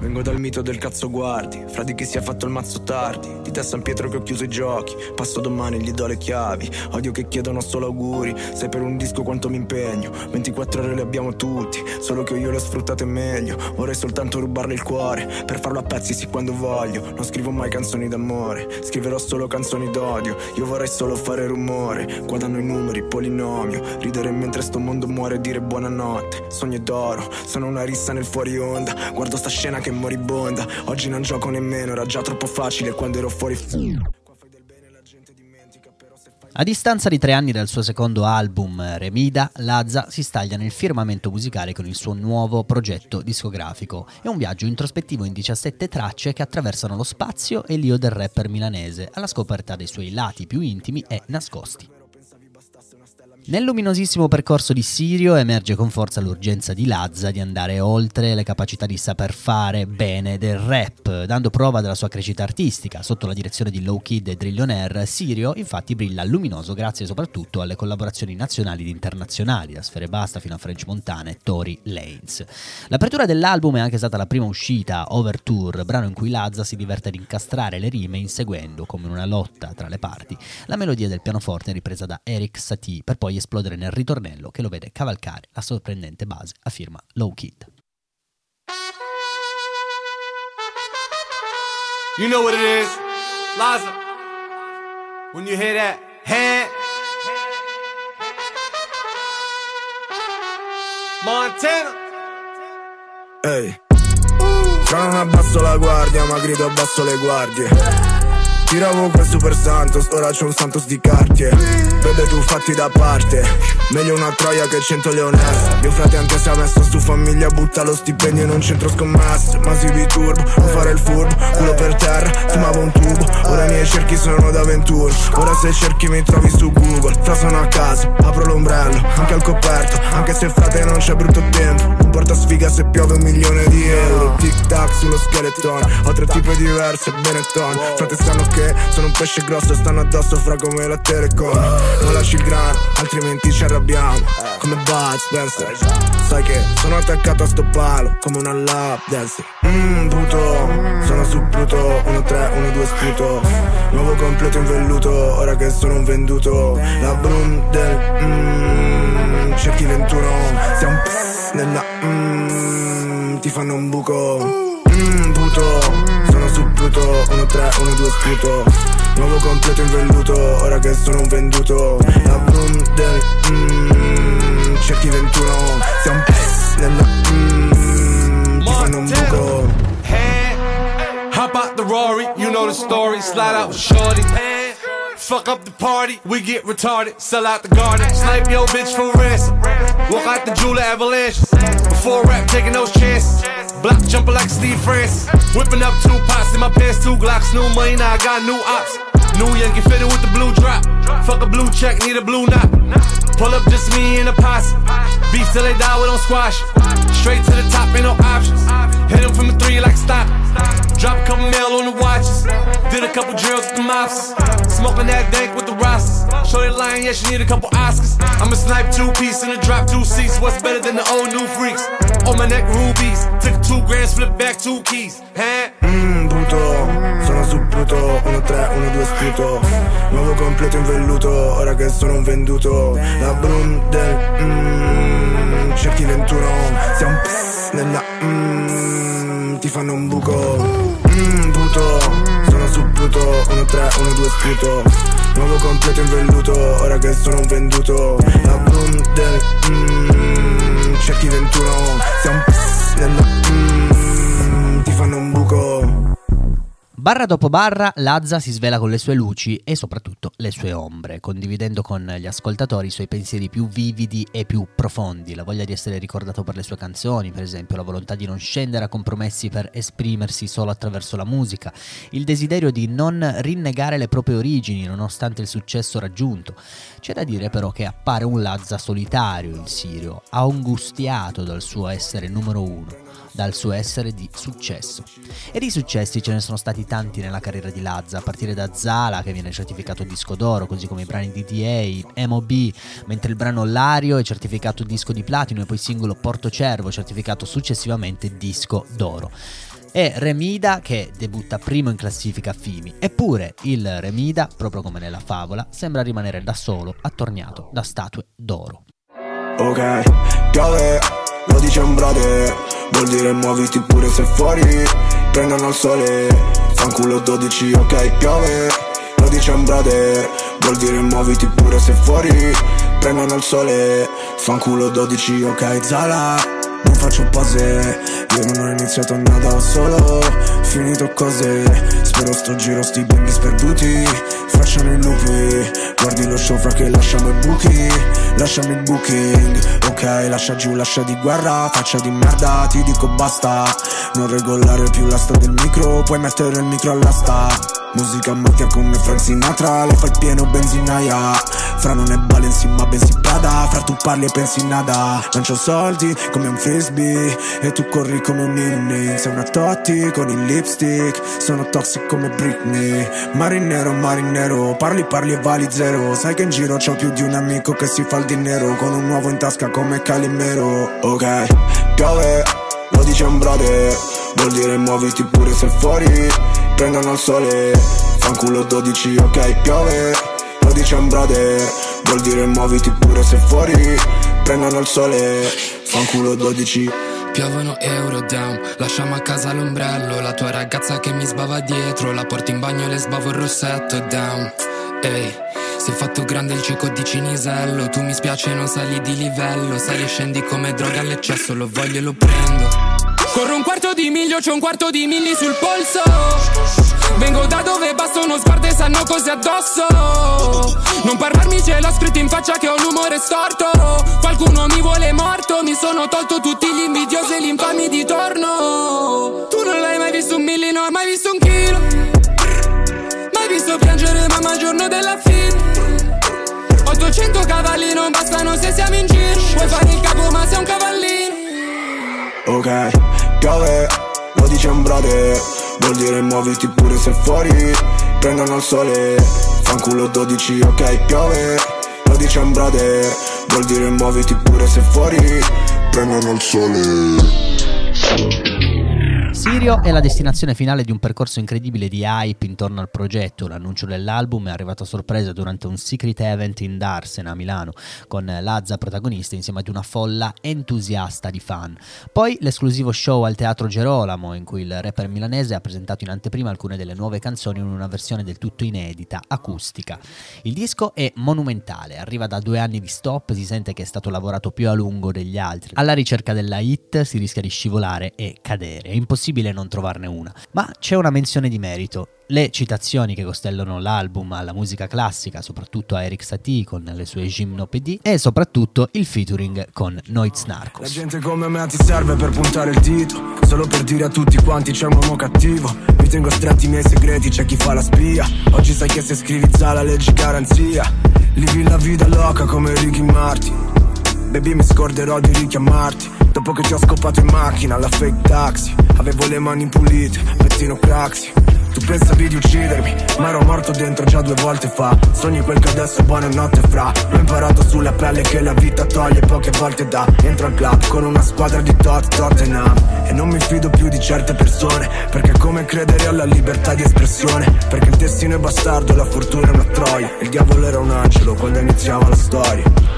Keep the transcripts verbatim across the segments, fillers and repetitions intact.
Vengo dal mito del cazzo guardi, fra di chi si è fatto il mazzo tardi. Di te San Pietro che ho chiuso i giochi, passo domani gli do le chiavi. Odio che chiedono solo auguri, sai per un disco quanto mi impegno. ventiquattro ore le abbiamo tutti, solo che io le ho sfruttate meglio. Vorrei soltanto rubarle il cuore, per farlo a pezzi sì quando voglio. Non scrivo mai canzoni d'amore, scriverò solo canzoni d'odio. Io vorrei solo fare rumore, guadagno i numeri, polinomio. Ridere mentre sto mondo muore e dire buonanotte. Sogno d'oro, sono una rissa nel fuori onda. Guardo sta scena che moribonda. Oggi non gioco nemmeno, era già troppo facile quando ero fuori. A distanza di tre anni dal suo secondo album, Remida, Lazza si staglia nel firmamento musicale con il suo nuovo progetto discografico. È un viaggio introspettivo in diciassette tracce che attraversano lo spazio e l'io del rapper milanese, alla scoperta dei suoi lati più intimi e nascosti. Nel luminosissimo percorso di Sirio emerge con forza l'urgenza di Lazza di andare oltre le capacità di saper fare bene del rap, dando prova della sua crescita artistica. Sotto la direzione di Low Kid e Drillionaire, Sirio infatti brilla luminoso grazie soprattutto alle collaborazioni nazionali ed internazionali, da Sfere Basta fino a French Montana e Tory Lanez. L'apertura dell'album è anche stata la prima uscita, Overture, brano in cui Lazza si diverte ad incastrare le rime inseguendo, come in una lotta tra le parti, la melodia del pianoforte ripresa da Eric Satie, per poi esplodere nel ritornello che lo vede cavalcare la sorprendente base a firma Low Kid. You know what it is, Lazza. When you hear that hand, Montana. Ehi, hey. Fra non abbasso la guardia ma grido abbasso le guardie. Tiravo quel super santos, ora c'è un santos di Cartier. Bebe tu fatti da parte, meglio una troia che cento leonesse. Mio frate anche se ha messo su famiglia, butta lo stipendio in un centro scommesse. Ma si vi turbo, non fare il furbo, culo per terra, fumavo un tubo. Ora i miei cerchi sono d'avventura, ora se cerchi mi trovi su Google. Fra sono a casa, apro l'ombrello, anche al coperto, anche se frate non c'è brutto tempo. Non porta sfiga se piove un milione di euro. Tic tac sullo scheletone, ho tre tipi diverse, Benetton. Frate sanno che sono un pesce grosso, stanno addosso fra come la Telecom. Non lasci il grano, altrimenti ci arrabbiamo. Come Bud Spencer, sai che sono attaccato a sto palo come una lap dancer. Mmm, puto, sono su Pluto. Uno tre, uno due sputo. Nuovo completo in velluto, ora che sono un venduto. La brum del mmm, cerchi ventuno. Sei un pss nella mmm, ti fanno un buco. Mmm, puto, su Pluto, uno tre, uno due sputo. Nuovo completo in velluto, ora che sono un venduto. La brum del mmm, cerchi ventuno. Sei un pss nella mmm, ti fanno un buco. Hey, hop out the Rory, you know the story. Slide out with shorty, hey, fuck up the party, we get retarded. Sell out the garden, snipe your bitch for ransom. Walk out the jeweler avalanches. Before rap, taking those chances. Block jumping like Steve Francis. Whipping up two pots in my pants, two Glocks. New money, now I got new ops. New Yankee fitted with the blue drop. Fuck a blue check, need a blue knot. Pull up just me and a posse. Beef till they die, we don't squash it. Straight to the top, ain't no options. Hit them from the three like stop. Drop a couple mil on the watches. Did a couple drills with the mobsters. Smoking that dank with the rosters. Show that line, yeah, she need a couple Oscars. I'm a snipe two piece and a drop two seats. What's better than the old new freaks? On my neck rubies. Took two grands, flip back two keys. Mmm, puto, sono su Pluto. Uno tre, uno due sputo. Nuovo completo in velluto, ora che sono un venduto. La brum del mmm, cerchi ventuno. Sei un pss nella mmm, ti fanno un buco. Mmm, puto, sono su Pluto. Uno tre, uno due sputo. Nuovo completo in velluto, ora che sono un venduto. La brum del mmm, cerchi ventuno. Sei un pss nella mmm, ti fanno un buco. Barra dopo barra, Lazza si svela con le sue luci e soprattutto le sue ombre, condividendo con gli ascoltatori i suoi pensieri più vividi e più profondi, la voglia di essere ricordato per le sue canzoni, per esempio la volontà di non scendere a compromessi per esprimersi solo attraverso la musica, il desiderio di non rinnegare le proprie origini nonostante il successo raggiunto. C'è da dire però che appare un Lazza solitario il Sirio, angustiato dal suo essere numero uno, dal suo essere di successo. E di successi ce ne sono stati tanti nella carriera di Lazza, a partire da Zala, che viene certificato disco d'oro, così come i brani di D A, M O B, mentre il brano Lario è certificato disco di platino e poi singolo Portocervo certificato successivamente disco d'oro. È Remida che debutta primo in classifica Fimi, eppure il Remida, proprio come nella favola, sembra rimanere da solo, attorniato da statue d'oro. Ok, piove, lo dice un brother, vuol dire muoviti pure se fuori prendono il sole, fanculo dodici, ok, piove, lo dice un brother, vuol dire muoviti pure se fuori prendono il sole, fanculo dodici, ok, Zala. Non faccio pose, io non ho iniziato nada, ho solo finito cose. Spero sto giro sti bimbi sperduti facciano i lupi. Guardi lo show fra che lasciamo i buchi, lasciami il booking. Ok, lascia giù, lascia di guerra, faccia di merda, ti dico basta. Non regolare più l'asta del micro, puoi mettere il micro all'asta. Musica macchia come Frank Sinatra, le fai il pieno benzinaia. Fra non è Balenci ma bensì Prada, fra tu parli e pensi nada. Lancio soldi come un frisbee e tu corri come un Minnie. Sei una Totti con il lipstick, sono toxic come Britney. Marinero, marinero, parli parli e vali zero. Sai che in giro c'ho più di un amico che si fa il dinero, con un uovo in tasca come Calimero. Ok, piove, lo dice un brother, vuol dire muoviti pure se fuori prendono il sole, fanculo dodici, ok, piove, lo dice un brother, vuol dire muoviti pure se fuori prendono il sole, fanculo dodici. Piovono euro down, lasciamo a casa l'ombrello, la tua ragazza che mi sbava dietro, la porto in bagno e le sbavo il rossetto down. Ehi, si è fatto grande il cieco di Cinisello, tu mi spiace non sali di livello, sali e scendi come droga all'eccesso, lo voglio e lo prendo. Corro un quarto di miglio, c'ho un quarto di milli sul polso. Vengo da dove basta uno sguardo e sanno cose addosso. Non parlarmi, ce l'ho scritto in faccia che ho l'umore storto. Qualcuno mi vuole morto, mi sono tolto tutti gli invidiosi e gli infami di torno. Tu non l'hai mai visto un milli, non hai mai visto un chilo. Mai visto piangere mamma il giorno della fine. ottocento cavalli non bastano se siamo in giro. Puoi fare il capo ma sei un cavallino. Ok, piove, lo dice un brother, vuol dire muoviti pure se fuori prendono il sole, fanculo dodici, ok, piove, lo dice un brother, vuol dire muoviti pure se fuori prendono il sole. Sirio è la destinazione finale di un percorso incredibile di hype intorno al progetto. L'annuncio dell'album è arrivato a sorpresa durante un secret event in Darsena a Milano, con Lazza protagonista insieme ad una folla entusiasta di fan. Poi l'esclusivo show al Teatro Gerolamo, in cui il rapper milanese ha presentato in anteprima alcune delle nuove canzoni in una versione del tutto inedita, acustica. Il disco è monumentale, arriva da due anni di stop, si sente che è stato lavorato più a lungo degli altri. Alla ricerca della hit si rischia di scivolare e cadere, è impossibile non trovarne una, ma c'è una menzione di merito. Le citazioni che costellano l'album alla musica classica, soprattutto a Eric Satie con le sue gymnopédie, e soprattutto il featuring con Noitz Narcos. La gente come me ti serve per puntare il dito, solo per dire a tutti quanti c'è un uomo cattivo. Mi tengo stretti i miei segreti, c'è chi fa la spia. Oggi sai che se scrivi Zala leggi garanzia. Vivi la vita loca come Ricky Martin. Baby mi scorderò di richiamarti dopo che ti ho scopato in macchina alla fake taxi. Avevo le mani pulite, pettino craxi. Tu pensavi di uccidermi, ma ero morto dentro già due volte fa. Sogni quel che adesso buonanotte fra. Ho imparato sulla pelle che la vita toglie poche volte da. Entro al club con una squadra di tot Tottenham e non mi fido più di certe persone, perché è come credere alla libertà di espressione. Perché il destino è bastardo, la fortuna è una troia. Il diavolo era un angelo quando iniziava la storia.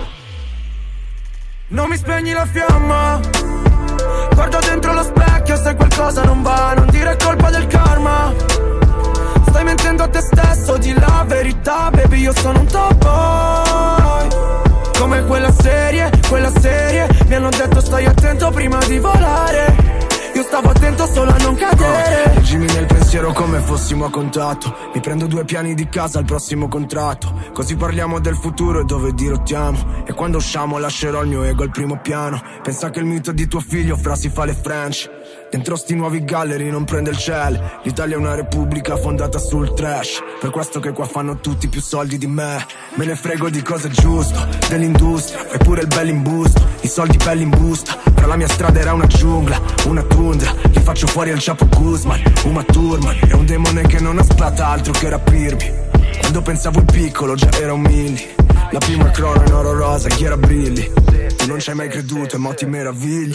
Non mi spegni la fiamma, guarda dentro lo specchio, se qualcosa non va, non dire colpa del karma. Stai mentendo a te stesso, di la verità, baby, io sono un top boy. Come quella serie, quella serie, mi hanno detto stai attento prima di volare. Io stavo attento solo a non cadere. Leggimi nel pensiero come fossimo a contatto. Mi prendo due piani di casa al prossimo contratto. Così parliamo del futuro e dove dirottiamo. E quando usciamo lascerò il mio ego al primo piano. Pensa che il mito di tuo figlio fra si fa le French. Dentro sti nuovi gallery non prende il cielo. L'Italia è una repubblica fondata sul trash. Per questo che qua fanno tutti più soldi di me. Me ne frego di cosa è giusto, dell'industria. Fai pure il bello in busto, i soldi belli in busta. Fra la mia strada era una giungla, una tundra. Li faccio fuori al Chapo Guzman, Uma Thurman. È un demone che non aspetta altro che rapirmi. Quando pensavo in piccolo già era un milli. La prima crona in oro rosa, chi era brilli. Tu non ci hai mai creduto e mo ti meravigli.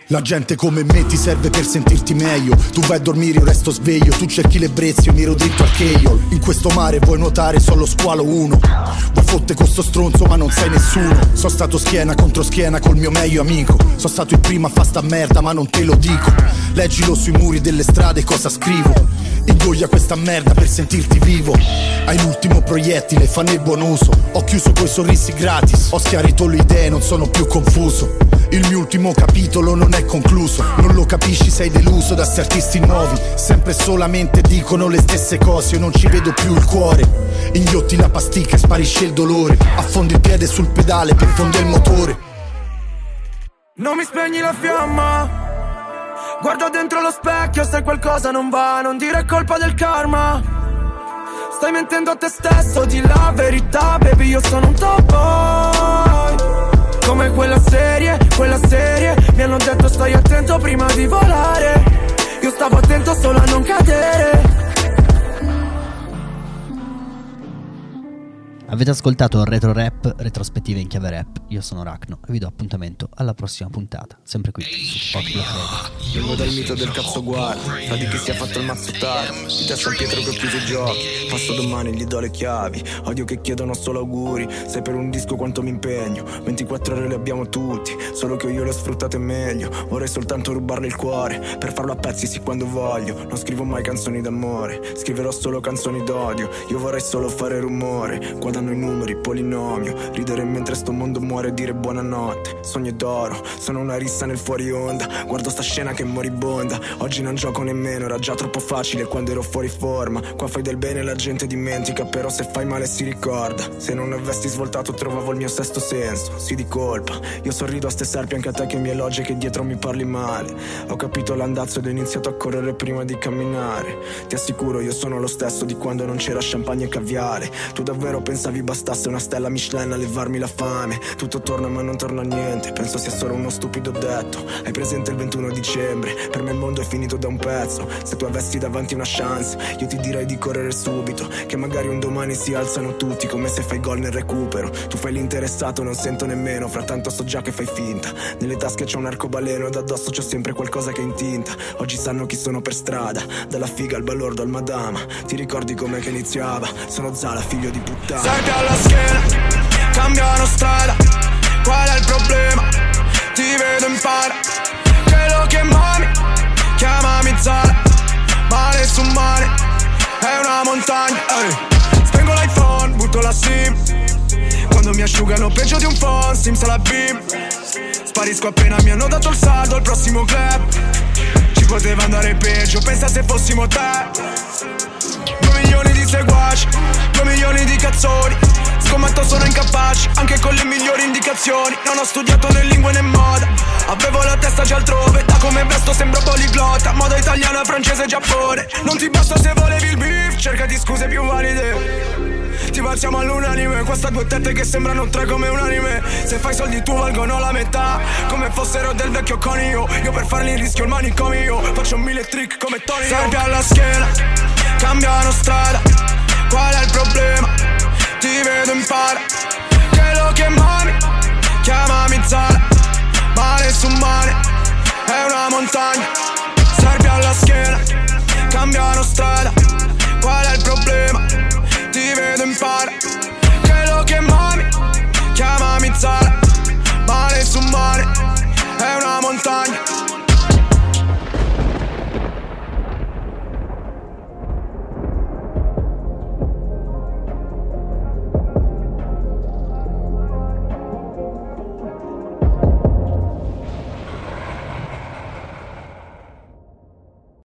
La gente come me ti serve per sentirti meglio. Tu vai a dormire, io resto sveglio. Tu cerchi l'ebbrezza, io miro dritto al Keiol. In questo mare vuoi nuotare solo squalo uno. Vuoi fotte con sto stronzo ma non sei nessuno. Sono stato schiena contro schiena col mio meglio amico. Sono stato il primo a fa sta merda ma non te lo dico. Leggilo sui muri delle strade cosa scrivo. Ingoia questa merda per sentirti vivo. Hai l'ultimo proiettile, fanne il buon uso. Ho chiuso coi sorrisi gratis. Ho schiarito le idee, non sono più confuso. Il mio ultimo capitolo non è concluso. Non lo capisci, sei deluso da sti artisti nuovi. Sempre e solamente dicono le stesse cose. Io non ci vedo più il cuore. Inghiotti la pasticca e sparisce il dolore. Affondi il piede sul pedale per fondere il motore. Non mi spegni la fiamma. Guarda dentro lo specchio, se qualcosa non va, non dire è colpa del karma. Stai mentendo a te stesso, di la verità, baby, io sono un top boy. Come quella serie, quella serie, mi hanno detto stai attento prima di volare. Io stavo attento solo a non cadere. Avete ascoltato Retro Rap, retrospettive in chiave rap. Io sono Rachno e vi do appuntamento alla prossima puntata, sempre qui su Hot Block Radio. Vengo dal mito del cazzo guarda, fra di chi si è fatto il mazzo tardi. Di te San Pietro che ho chiuso i giochi, passo domani gli do le chiavi. Odio che chiedono solo auguri, sai per un disco quanto mi impegno. ventiquattro ore le abbiamo tutti, solo che io le ho sfruttate meglio. Vorrei soltanto rubarle il cuore, per farlo a pezzi sì quando voglio. Non scrivo mai canzoni d'amore, scriverò solo canzoni d'odio. Io vorrei solo fare rumore, quando i numeri, polinomio, ridere mentre sto mondo muore e dire buonanotte. Sogno d'oro, sono una rissa nel fuori onda. Guardo sta scena che moribonda. Oggi non gioco nemmeno, era già troppo facile quando ero fuori forma. Qua fai del bene e la gente dimentica, però se fai male si ricorda. Se non avessi svoltato trovavo il mio sesto senso. Sì di colpa, io sorrido a ste serpi anche a te che mi elogi e che dietro mi parli male. Ho capito l'andazzo ed ho iniziato a correre prima di camminare. Ti assicuro io sono lo stesso di quando non c'era champagne e caviale. Tu davvero pensavi bastasse una stella Michelin a levarmi la fame? Tutto torna ma non torna niente, penso sia solo uno stupido detto. Hai presente il ventuno dicembre? Per me il mondo è finito da un pezzo. Se tu avessi davanti una chance, io ti direi di correre subito, che magari un domani si alzano tutti, come se fai gol nel recupero. Tu fai l'interessato, non sento nemmeno, frattanto so già che fai finta. Nelle tasche c'ho un arcobaleno ed addosso c'ho sempre qualcosa che è in tinta. Oggi sanno chi sono per strada, dalla figa al balordo al madama. Ti ricordi com'è che iniziava? Sono Zala, figlio di puttana. Serpi alla schiena, cambiano strada. Qual è il problema? Ti vedo in para. Quello che mami, chiamami Zala. Mare su mare, è una montagna, ehi. Spengo l'iPhone, butto la SIM. Quando mi asciugano peggio di un phone, Sims alla beam. Sparisco appena mi hanno dato il saldo al prossimo club. Ci poteva andare peggio, pensa se fossimo te. Due milioni di seguaci, due milioni di cazzoni. Scommetto sono incapace, anche con le migliori indicazioni. Non ho studiato né lingue né moda, avevo la testa già altrove. Da come vesto sembro poliglotta, moda italiana, francese, Giappone. Non ti basta se volevi il beef, cerca di scuse più valide. Ti balziamo all'unanime, queste due tette che sembrano tre come un anime. Se fai soldi tu valgono la metà, come fossero del vecchio conio. Io per farli rischio il manicomio, faccio mille trick come Tony. Serpi alla schiena, cambiano strada. Qual è il problema? Ti vedo in para. Quello che mami, chiamami Zala. Mare su mare, è una montagna. Serpi alla schiena, cambiano strada. Qual è il problema? Ti vedo in para.